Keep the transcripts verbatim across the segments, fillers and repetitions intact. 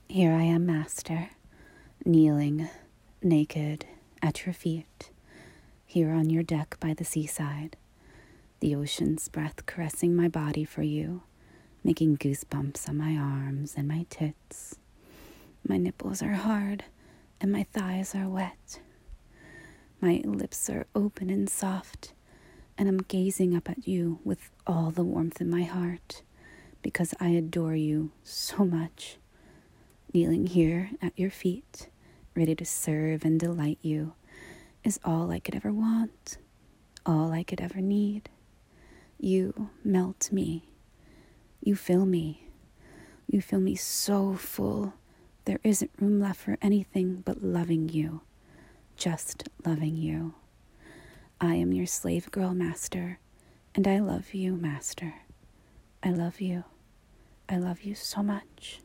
Here I am, master, kneeling, naked, at your feet, here on your deck by the seaside, the ocean's breath caressing my body for you, making goosebumps on my arms and my tits. My nipples are hard, and my thighs are wet. My lips are open and soft, and I'm gazing up at you with all the warmth in my heart, because I adore you so much. Kneeling here at your feet, ready to serve and delight you, is all I could ever want, all I could ever need. You melt me. You fill me. You fill me so full, there isn't room left for anything but loving you, just loving you. I am your slave girl, master, and I love you, master. I love you. I love you so much.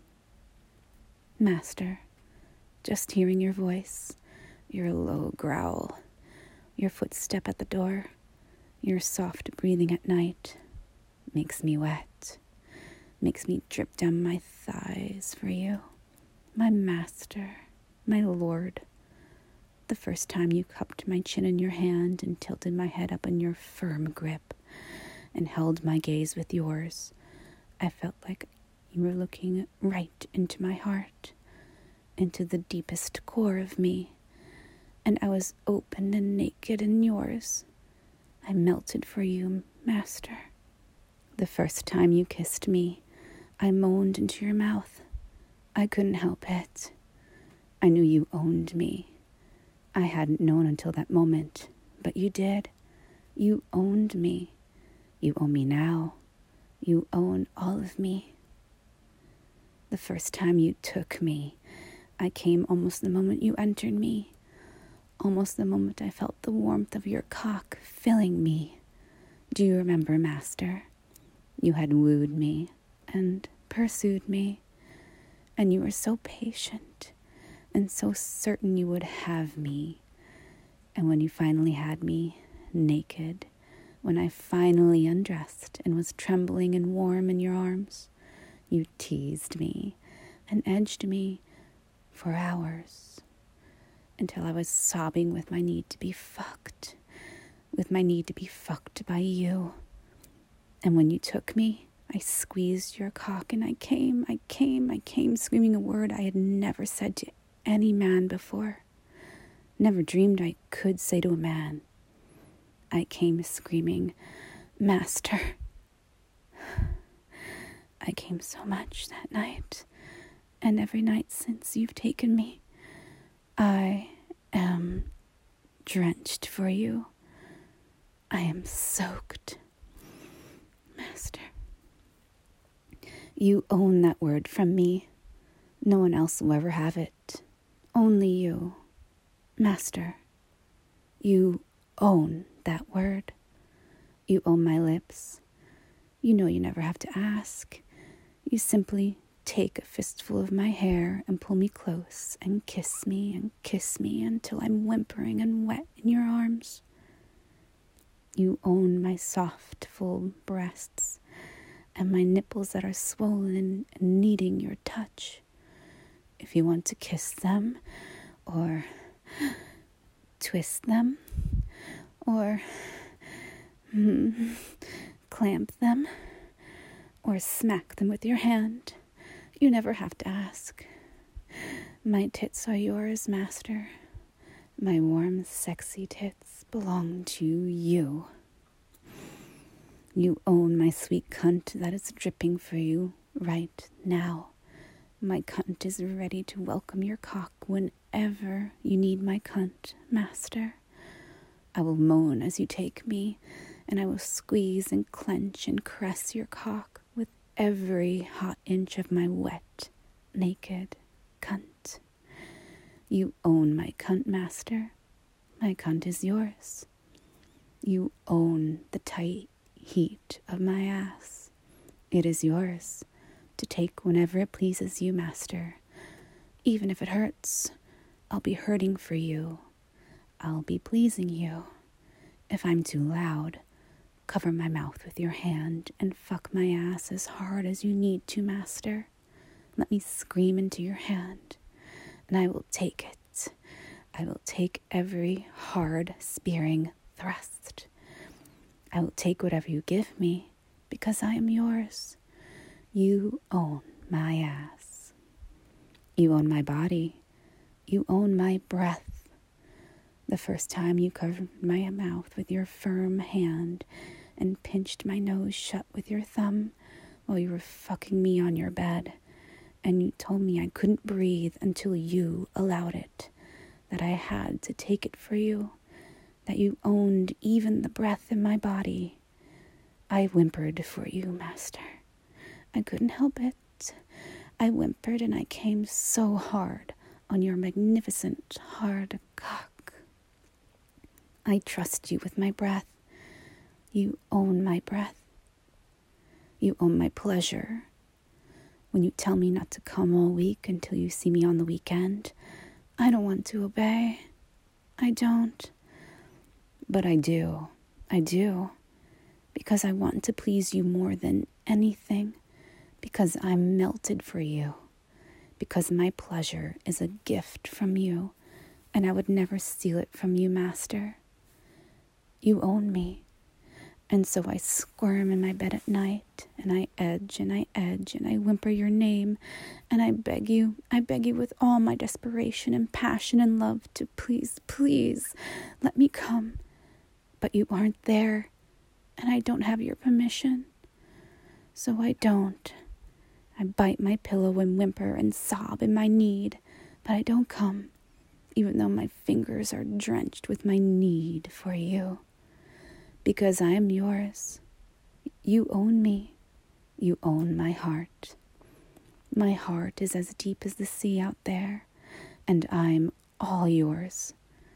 Master, just hearing your voice, your low growl, your footstep at the door, your soft breathing at night, makes me wet, makes me drip down my thighs for you. My master, my lord. The first time you cupped my chin in your hand and tilted my head up in your firm grip and held my gaze with yours, I felt like you were looking right into my heart, into the deepest core of me, and I was open and naked in yours. I melted for you, master. The first time you kissed me, I moaned into your mouth. I couldn't help it. I knew you owned me. I hadn't known until that moment, but you did. You owned me. You own me now. You own all of me. The first time you took me, I came almost the moment you entered me, almost the moment I felt the warmth of your cock filling me. Do you remember, master? You had wooed me and pursued me, and you were so patient and so certain you would have me. And when you finally had me, naked, when I finally undressed and was trembling and warm in your arms, you teased me and edged me for hours, until I was sobbing with my need to be fucked, with my need to be fucked by you. And when you took me, I squeezed your cock and I came, I came, I came, screaming a word I had never said to any man before, never dreamed I could say to a man. I came screaming, master. I came so much that night, and every night since you've taken me. I am drenched for you. I am soaked. Master, you own that word from me. No one else will ever have it. Only you. Master, you own that word. You own my lips. You know you never have to ask. You simply take a fistful of my hair and pull me close and kiss me and kiss me until I'm whimpering and wet in your arms. You own my soft, full breasts and my nipples that are swollen and needing your touch. If you want to kiss them, or twist them, or mm, clamp them, or smack them with your hand, you never have to ask. My tits are yours, master. My warm, sexy tits belong to you. You own my sweet cunt that is dripping for you right now. My cunt is ready to welcome your cock whenever you need my cunt, master. I will moan as you take me, and I will squeeze and clench and caress your cock with every hot inch of my wet, naked cunt. You own my cunt, master. My cunt is yours. You own the tight heat of my ass. It is yours to take whenever it pleases you, master. Even if it hurts, I'll be hurting for you. I'll be pleasing you. If I'm too loud, cover my mouth with your hand and fuck my ass as hard as you need to, master. Let me scream into your hand, and I will take it. I will take every hard, spearing thrust. I will take whatever you give me, because I am yours. You own my ass. You own my body. You own my breath. The first time you covered my mouth with your firm hand and pinched my nose shut with your thumb while you were fucking me on your bed, and you told me I couldn't breathe until you allowed it, that I had to take it for you, that you owned even the breath in my body. I whimpered for you, Master. I couldn't help it. I whimpered and I came so hard on your magnificent hard cock. I trust you with my breath. You own my breath. You own my pleasure. When you tell me not to come all week until you see me on the weekend, I don't want to obey. I don't. But I do. I do. Because I want to please you more than anything. Because I'm melted for you. Because my pleasure is a gift from you, and I would never steal it from you, Master. You own me. And so I squirm in my bed at night, and I edge and I edge and I whimper your name, and I beg you, I beg you with all my desperation and passion and love to please, please let me come. But you aren't there, and I don't have your permission. So I don't. I bite my pillow and whimper and sob in my need, but I don't come, even though my fingers are drenched with my need for you. Because I am yours. You own me. You own my heart. My heart is as deep as the sea out there, and I'm all yours.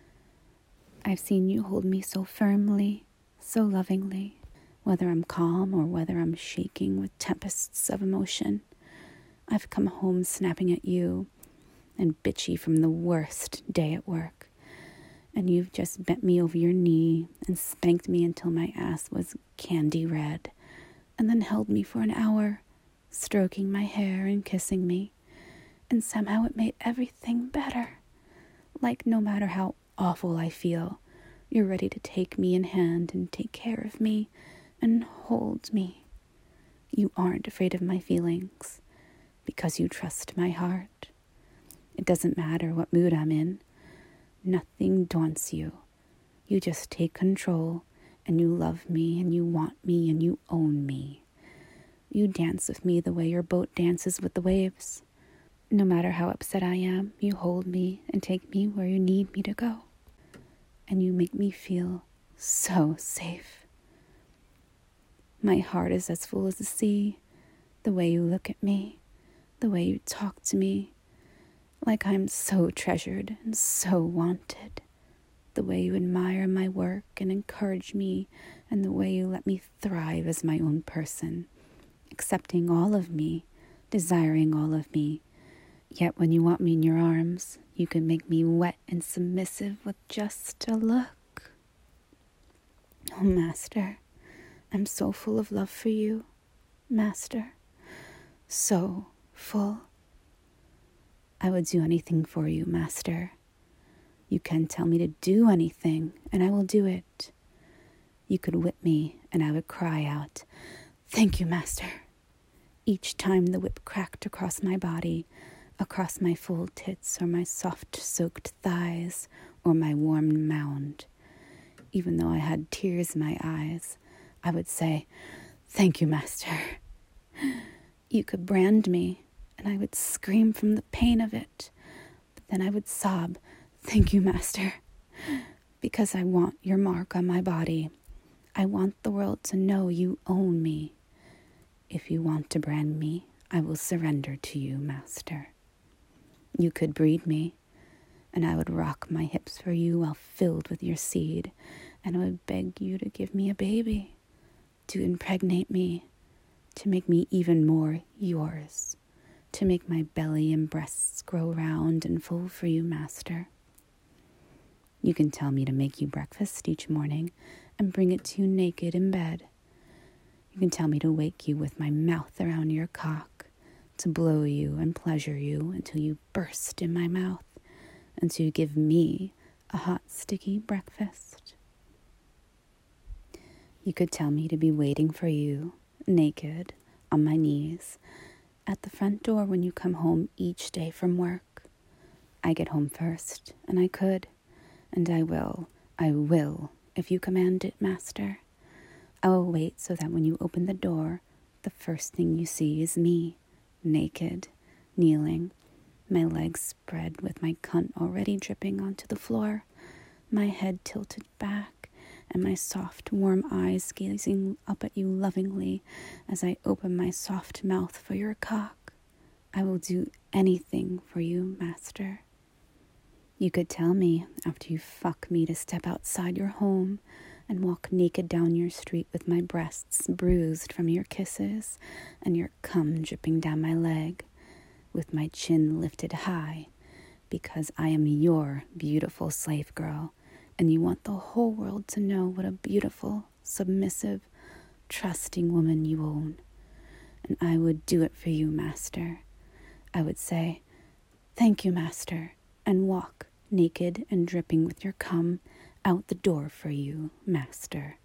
I've seen you hold me so firmly, so lovingly, whether I'm calm or whether I'm shaking with tempests of emotion. I've come home snapping at you and bitchy from the worst day at work. And you've just bent me over your knee and spanked me until my ass was candy red, and then held me for an hour, stroking my hair and kissing me. And somehow it made everything better. Like no matter how awful I feel, you're ready to take me in hand and take care of me and hold me. You aren't afraid of my feelings because you trust my heart. It doesn't matter what mood I'm in. Nothing daunts you. You just take control, and you love me, and you want me, and you own me. You dance with me the way your boat dances with the waves. No matter how upset I am, you hold me and take me where you need me to go. And you make me feel so safe. My heart is as full as the sea, the way you look at me, the way you talk to me, like I'm so treasured and so wanted, the way you admire my work and encourage me, and the way you let me thrive as my own person, accepting all of me, desiring all of me. Yet when you want me in your arms, you can make me wet and submissive with just a look. Oh, Master, I'm so full of love for you, Master, so full. I would do anything for you, Master. You can tell me to do anything, and I will do it. You could whip me, and I would cry out, "Thank you, Master," each time the whip cracked across my body, across my full tits or my soft-soaked thighs or my warm mound. Even though I had tears in my eyes, I would say, "Thank you, Master." You could brand me, and I would scream from the pain of it. But then I would sob, "Thank you, Master," because I want your mark on my body. I want the world to know you own me. If you want to brand me, I will surrender to you, Master. You could breed me, and I would rock my hips for you while filled with your seed, and I would beg you to give me a baby, to impregnate me, to make me even more yours, to make my belly and breasts grow round and full for you, Master. You can tell me to make you breakfast each morning and bring it to you naked in bed. You can tell me to wake you with my mouth around your cock, to blow you and pleasure you until you burst in my mouth, and to give me a hot, sticky breakfast. You could tell me to be waiting for you, naked, on my knees, at the front door when you come home each day from work. I get home first, and I could, and I will, I will, if you command it, master. I will wait so that when you open the door, the first thing you see is me, naked, kneeling, my legs spread with my cunt already dripping onto the floor, my head tilted back, and my soft, warm eyes gazing up at you lovingly as I open my soft mouth for your cock. I will do anything for you, master. You could tell me after you fuck me to step outside your home and walk naked down your street with my breasts bruised from your kisses and your cum dripping down my leg, with my chin lifted high, because I am your beautiful slave girl, and you want the whole world to know what a beautiful, submissive, trusting woman you own. And I would do it for you, master. I would say, "Thank you, master," and walk, naked and dripping with your cum, out the door for you, master.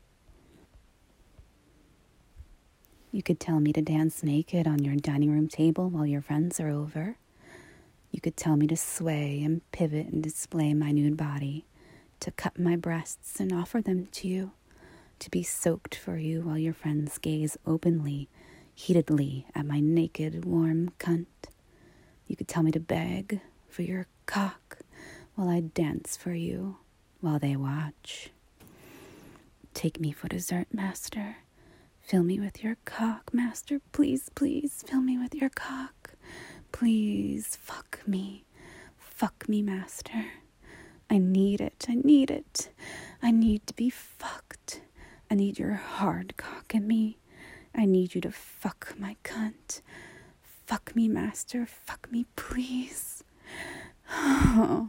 You could tell me to dance naked on your dining room table while your friends are over. You could tell me to sway and pivot and display my nude body, to cut my breasts and offer them to you, to be soaked for you while your friends gaze openly, heatedly at my naked, warm cunt. You could tell me to beg for your cock while I dance for you, while they watch. Take me for dessert, master. Fill me with your cock, master. Please, please, fill me with your cock. Please, fuck me. Fuck me, master. I need it. I need it. I need to be fucked. I need your hard cock in me. I need you to fuck my cunt. Fuck me, master. Fuck me, please. Oh.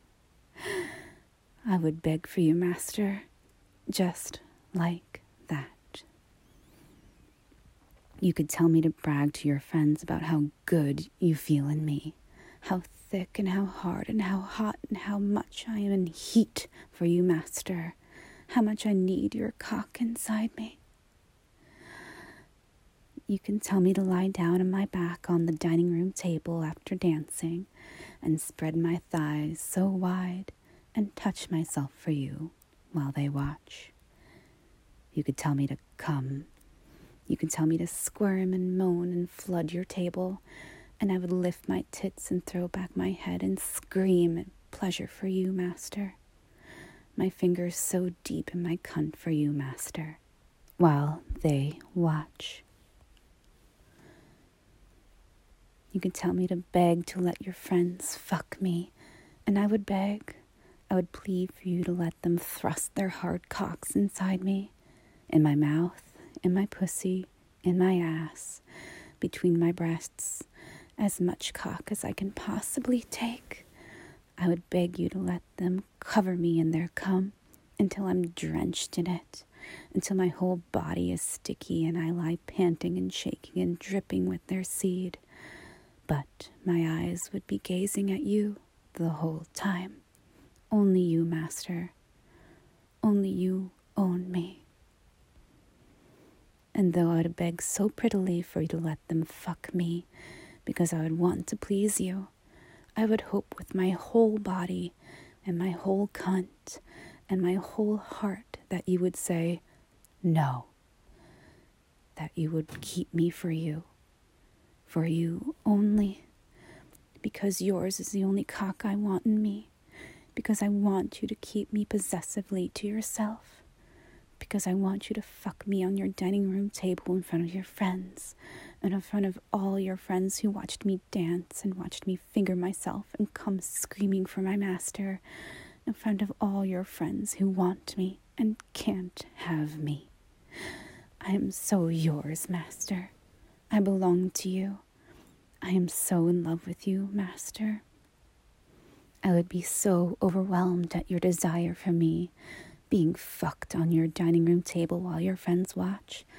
I would beg for you, master, just like that. You could tell me to brag to your friends about how good you feel in me, how thick and how hard and how hot and how much I am in heat for you, master, how much I need your cock inside me. You can tell me to lie down on my back on the dining room table after dancing and spread my thighs so wide and touch myself for you while they watch. You could tell me to come. You could tell me to squirm and moan and flood your table, and I would lift my tits and throw back my head and scream at pleasure for you, master. My fingers so deep in my cunt for you, master, while they watch. You could tell me to beg to let your friends fuck me, and I would beg. I would plead for you to let them thrust their hard cocks inside me, in my mouth, in my pussy, in my ass, between my breasts, as much cock as I can possibly take. I would beg you to let them cover me in their cum until I'm drenched in it, until my whole body is sticky and I lie panting and shaking and dripping with their seed. But my eyes would be gazing at you the whole time. Only you, master. Only you own me. And though I would beg so prettily for you to let them fuck me, because I would want to please you, I would hope with my whole body and my whole cunt and my whole heart that you would say no, that you would keep me for you, for you only, because yours is the only cock I want in me, because I want you to keep me possessively to yourself, because I want you to fuck me on your dining room table in front of your friends, and in front of all your friends who watched me dance and watched me finger myself and come screaming for my master, in front of all your friends who want me and can't have me. I am so yours, master. I belong to you. I am so in love with you, master. I would be so overwhelmed at your desire for me, being fucked on your dining room table while your friends watch,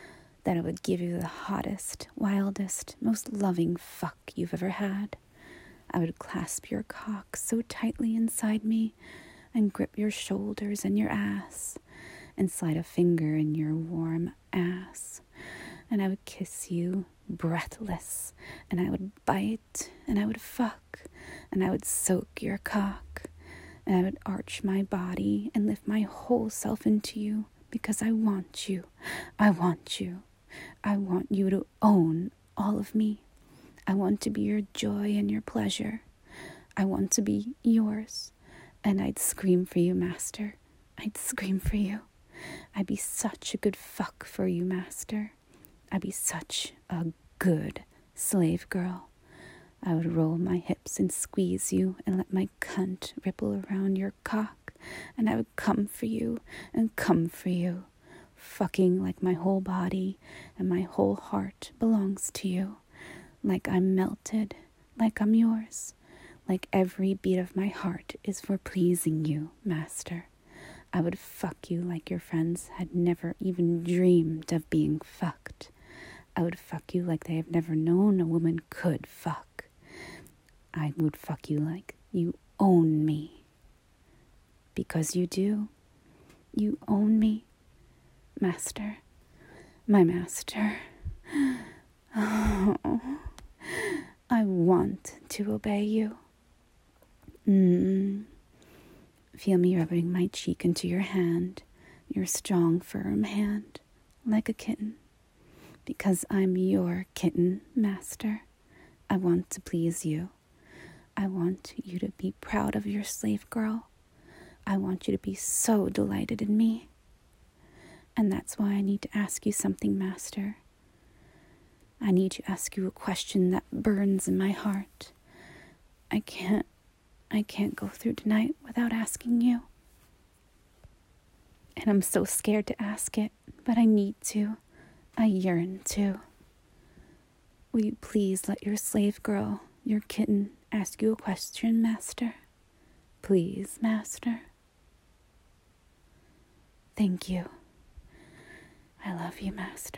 that I would give you the hottest, wildest, most loving fuck you've ever had. I would clasp your cock so tightly inside me and grip your shoulders and your ass and slide a finger in your warm ass. And I would kiss you breathless, and I would bite, and I would fuck, and I would soak your cock, and I would arch my body and lift my whole self into you because I want you. I want you. I want you to own all of me. I want to be your joy and your pleasure. I want to be yours. And I'd scream for you, master. I'd scream for you. I'd be such a good fuck for you, master. I'd be such a good slave girl. I would roll my hips and squeeze you and let my cunt ripple around your cock. And I would come for you and come for you, fucking like my whole body and my whole heart belongs to you. Like I'm melted, like I'm yours, like every beat of my heart is for pleasing you, master. I would fuck you like your friends had never even dreamed of being fucked. I would fuck you like they have never known a woman could fuck. I would fuck you like you own me. Because you do. You own me, master. My master. Oh, I want to obey you. Mm. Feel me rubbing my cheek into your hand, your strong, firm hand, like a kitten. Because I'm your kitten, master. I want to please you. I want you to be proud of your slave girl. I want you to be so delighted in me. And that's why I need to ask you something, master. I need to ask you a question that burns in my heart. I can't, I can't go through tonight without asking you. And I'm so scared to ask it, but I need to. I yearn to. Will you please let your slave girl, your kitten, ask you a question, master? Please, master. Thank you. I love you, master.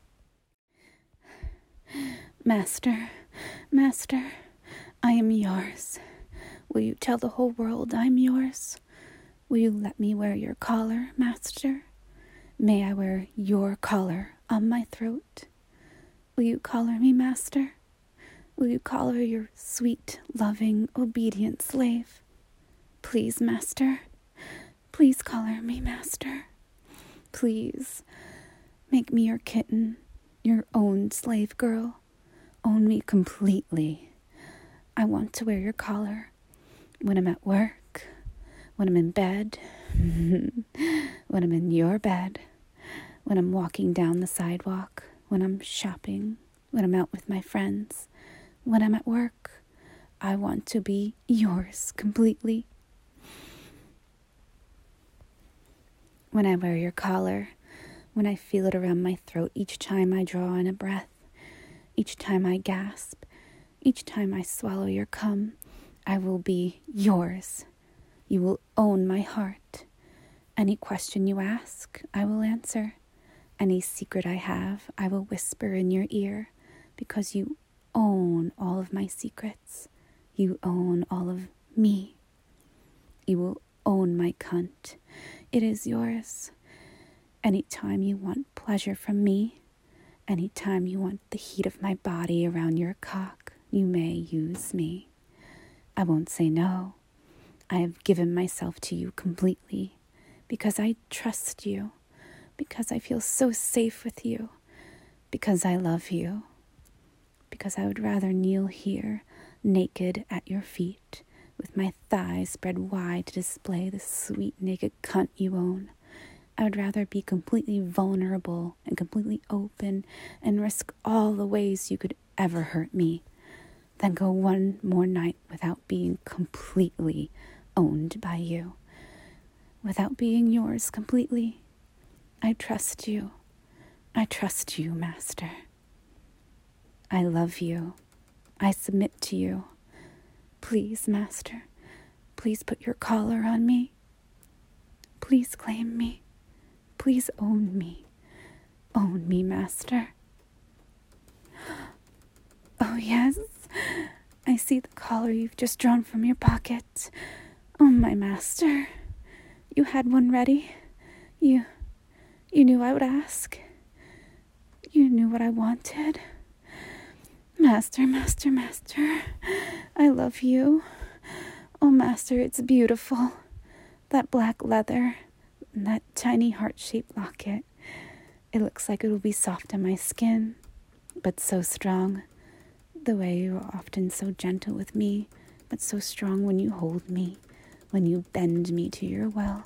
Master, master, I am yours. Will you tell the whole world I'm yours? Will you let me wear your collar, master? May I wear your collar on my throat? Will you collar me, master? Will you collar your sweet, loving, obedient slave? Please, master. Please collar me, master. Please make me your kitten, your own slave girl. Own me completely. I want to wear your collar when I'm at work, when I'm in bed, when I'm in your bed, when I'm walking down the sidewalk, when I'm shopping, when I'm out with my friends, when I'm at work. I want to be yours completely. When I wear your collar, when I feel it around my throat each time I draw in a breath, each time I gasp, each time I swallow your cum, I will be yours. You will own my heart. Any question you ask, I will answer. Any secret I have, I will whisper in your ear, because you own all of my secrets. You own all of me. You will own my cunt. It is yours. Anytime you want pleasure from me, anytime you want the heat of my body around your cock, you may use me. I won't say no. I have given myself to you completely because I trust you, because I feel so safe with you, because I love you, because I would rather kneel here, naked at your feet, with my thighs spread wide to display the sweet naked cunt you own. I would rather be completely vulnerable and completely open and risk all the ways you could ever hurt me than go one more night without being completely owned by you, without being yours completely. I trust you. I trust you, master. I love you. I submit to you. Please, master, please put your collar on me. Please claim me. Please own me. own me, master. Oh, yes, I see the collar you've just drawn from your pocket. Oh, my master, you had one ready. You, you knew I would ask. You knew what I wanted. Master, master, master, I love you. Oh, master, it's beautiful. That black leather, and that tiny heart-shaped locket. It looks like it will be soft on my skin, but so strong. The way you are often so gentle with me, but so strong when you hold me, when you bend me to your will.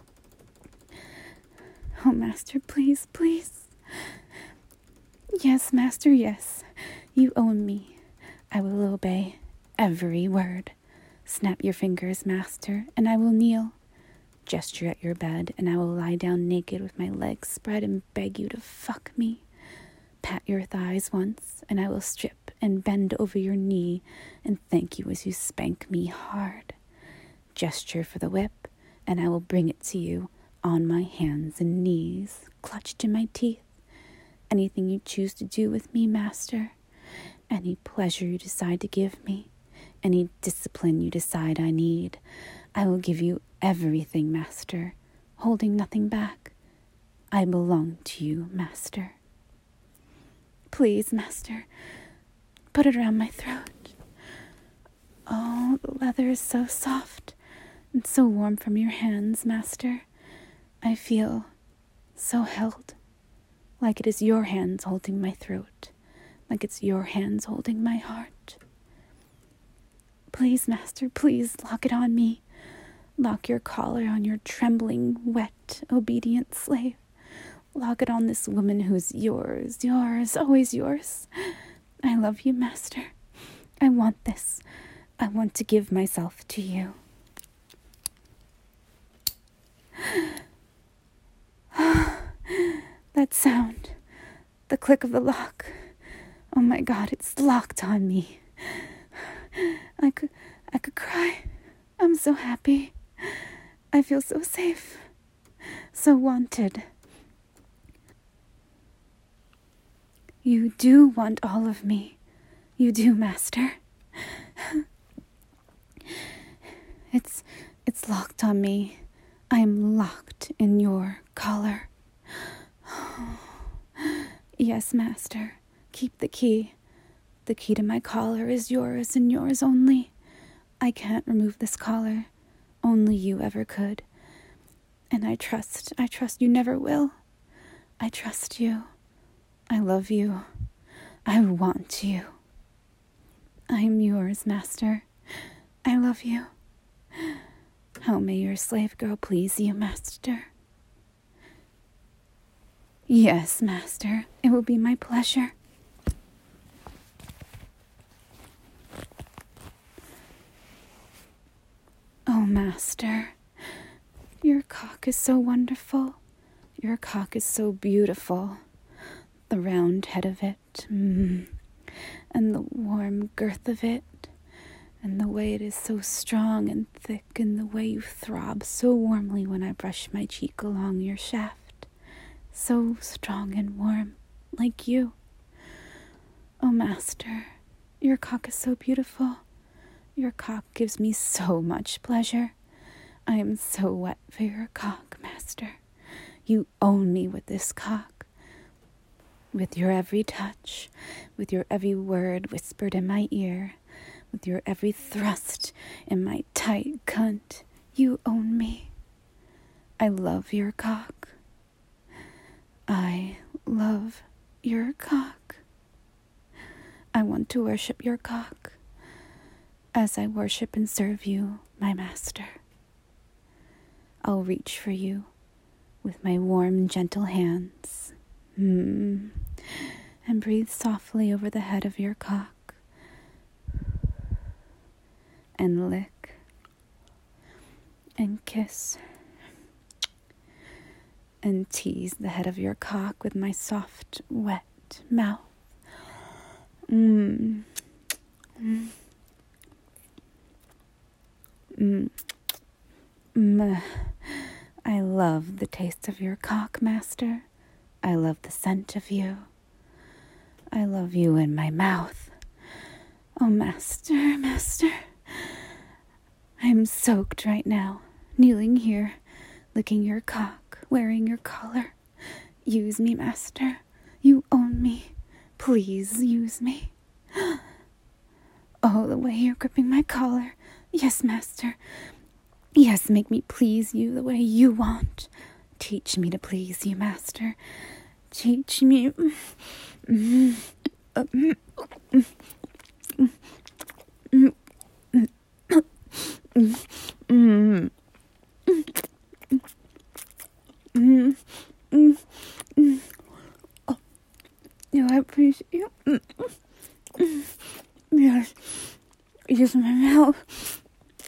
Oh, master, please, please. Yes, master, yes. You own me. I will obey every word. Snap your fingers, master, and I will kneel. Gesture at your bed, and I will lie down naked with my legs spread and beg you to fuck me. Pat your thighs once, and I will strip and bend over your knee and thank you as you spank me hard. Gesture for the whip, and I will bring it to you on my hands and knees, clutched in my teeth. Anything you choose to do with me, master, any pleasure you decide to give me, any discipline you decide I need, I will give you everything, master, holding nothing back. I belong to you, master. Please, master, put it around my throat. Oh, the leather is so soft and so warm from your hands, master. I feel so held, like it is your hands holding my throat, like it's your hands holding my heart. Please, master, please lock it on me. Lock your collar on your trembling, wet, obedient slave. Lock it on this woman who's yours, yours, always yours. I love you, master. I want this. I want to give myself to you. That sound, the click of the lock. Oh my God, it's locked on me. I could, I could cry. I'm so happy. I feel so safe, so wanted. You do want all of me. You do, master. It's, it's locked on me. I am locked in your collar. Yes, master. Keep the key. The key to my collar is yours and yours only. I can't remove this collar. Only you ever could. And I trust, I trust you never will. I trust you. I love you. I want you. I am yours, master. I love you. How may your slave girl please you, master? Yes, master. It will be my pleasure. Oh, master, your cock is so wonderful. Your cock is so beautiful. The round head of it, mm, and the warm girth of it, and the way it is so strong and thick, and the way you throb so warmly when I brush my cheek along your shaft. So strong and warm, like you. Oh, master, your cock is so beautiful. Your cock gives me so much pleasure. I am so wet for your cock, master. You own me with this cock. With your every touch, with your every word whispered in my ear, with your every thrust in my tight cunt, you own me. I love your cock. I love your cock. I want to worship your cock as I worship and serve you, my master. I'll reach for you with my warm, gentle hands, mm, and breathe softly over the head of your cock, and lick, and kiss, and tease the head of your cock with my soft, wet mouth. Mmm. Mm. Mm. Mm. I love the taste of your cock, master. I love the scent of you. I love you in my mouth. Oh, Master, Master. I am soaked right now, kneeling here, licking your cock, wearing your collar. Use me, Master. You own me. Please use me. Oh, the way you're gripping my collar. Yes, Master. Yes, make me please you the way you want. Teach me to please you, Master. Teach me. Oh, I appreciate you. Yes. Use my mouth.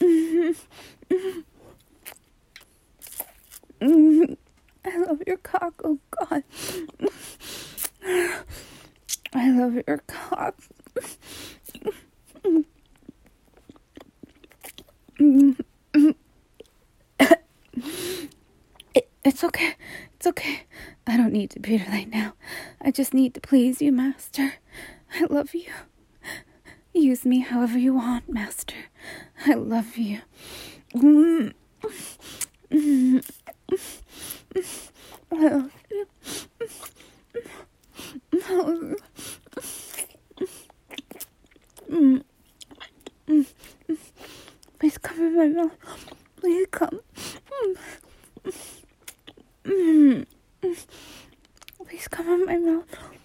I love your cock, oh God. I love your cock. It, it's okay. It's okay. I don't need to be right now. I just need to please you, Master. I love you. Use me however you want, Master. I love you. Mm. Mm. I love you. I love you. Mm. Mm. Please come in my mouth. Please come. Mm. Mm. Please come in my mouth.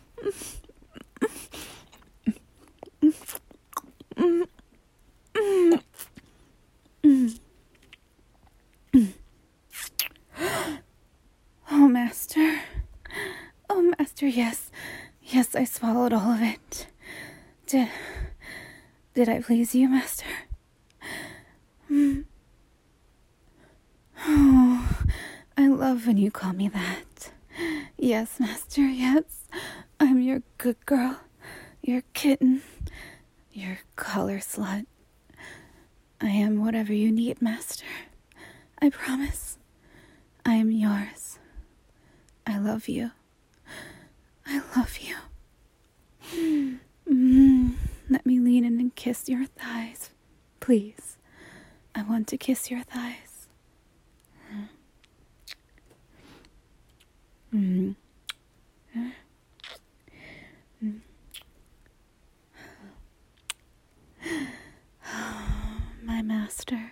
Mm. Mm. Mm. Mm. Oh, Master. Oh, Master, yes. Yes, I swallowed all of it. Did, did I please you, Master? Mm. Oh, I love when you call me that. Yes, Master, yes. I'm your good girl, your kitten, your collar slut. I am whatever you need, Master. I promise. I am yours. I love you. I love you. Mm, let me lean in and kiss your thighs. Please. I want to kiss your thighs. Mm. Mm. My master.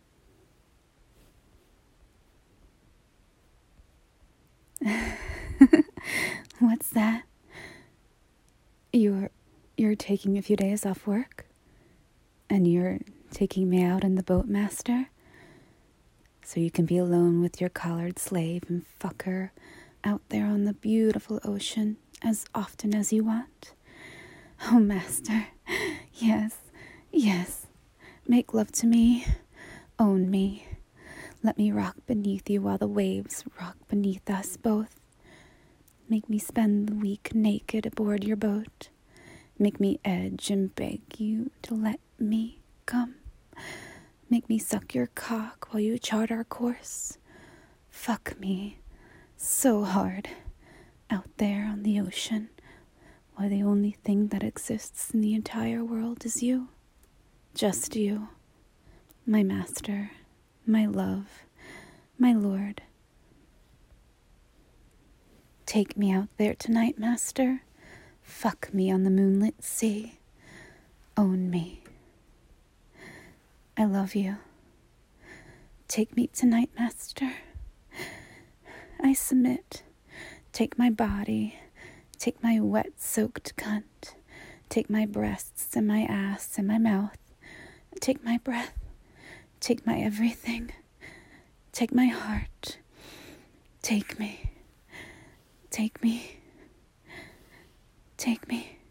What's that? You're you're taking a few days off work? And you're taking me out in the boat, Master? So you can be alone with your collared slave and fuck her out there on the beautiful ocean as often as you want? Oh, Master. Yes, yes. Make love to me. Own me. Let me rock beneath you while the waves rock beneath us both. Make me spend the week naked aboard your boat. Make me edge and beg you to let me come. Make me suck your cock while you chart our course. Fuck me so hard out there on the ocean while the only thing that exists in the entire world is you. Just you. My master. My love. My lord. Take me out there tonight, Master. Fuck me on the moonlit sea. Own me. I love you. Take me tonight, Master. I submit. Take my body. Take my wet-soaked cunt. Take my breasts and my ass and my mouth. Take my breath. Take my everything. Take my heart. Take me. Take me. Take me.